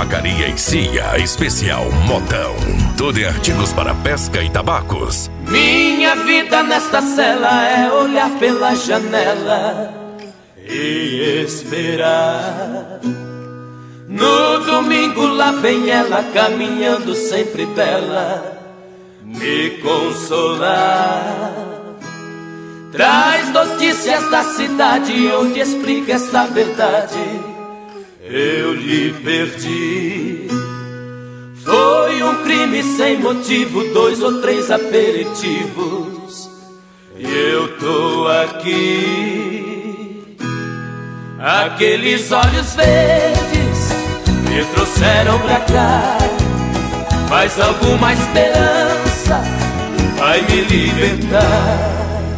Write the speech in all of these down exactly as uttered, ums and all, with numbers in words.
Tabacaria e Cia, especial Modão. Tudo em artigos para pesca e tabacos. Minha vida nesta cela é olhar pela janela e esperar. No domingo lá vem ela caminhando sempre bela, me consolar. Traz notícias da cidade onde explica essa verdade. Eu lhe perdi. Foi um crime sem motivo, dois ou três aperitivos, e eu tô aqui. Aqueles olhos verdes me trouxeram pra cá, mas alguma esperança vai me libertar.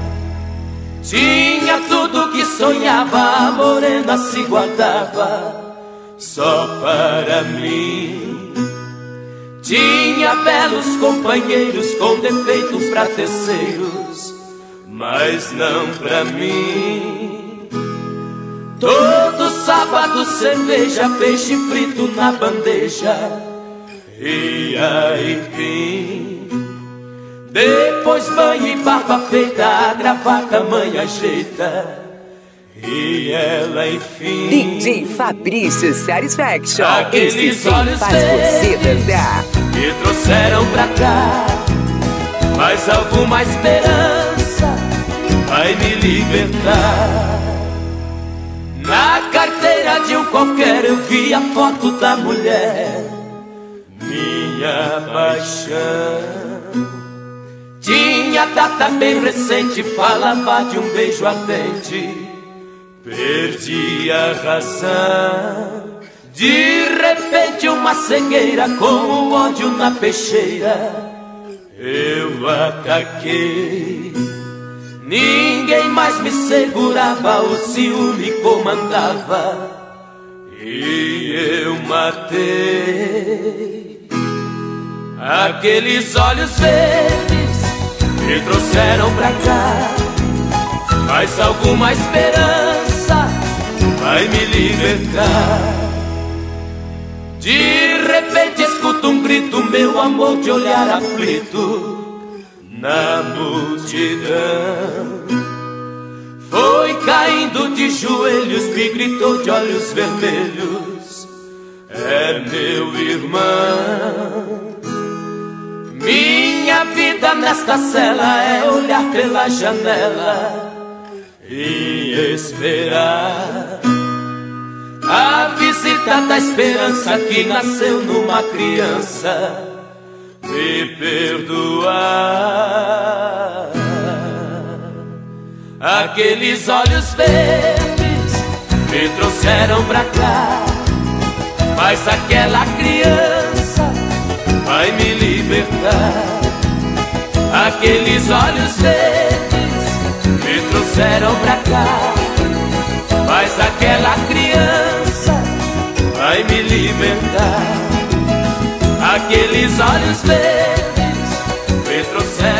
Tinha tudo que sonhava, a morena se guardava só para mim. Tinha belos companheiros com defeitos pra terceiros, mas não pra mim. Todo sábado cerveja, peixe frito na bandeja e aipim. Depois banho e barba feita, a gravata mãe ajeita e ela enfim. D J Fabrício Satisfaction. Aqueles olhos faz você dançar. Me trouxeram pra cá, mas alguma esperança vai me libertar. Na carteira de um qualquer eu vi a foto da mulher, minha paixão. Tinha data bem recente, falava de um beijo ardente. Perdi a razão. De repente uma cegueira, com o ódio na peixeira, eu ataquei. Ninguém mais me segurava, o ciúme comandava e eu matei. Aqueles olhos verdes me trouxeram pra cá, mas alguma esperança vai me libertar. De repente escuto um grito, meu amor, de olhar aflito na multidão. Foi caindo de joelhos, me gritou de olhos vermelhos, é meu irmão. Minha vida nesta cela é olhar pela janela e esperar a visita da esperança que nasceu numa criança me perdoar. Aqueles olhos verdes me trouxeram pra cá, mas aquela criança vai me libertar. Aqueles olhos verdes me trouxeram pra cá, mas aquela criança vai me libertar. Aqueles olhos verdes me trouxeram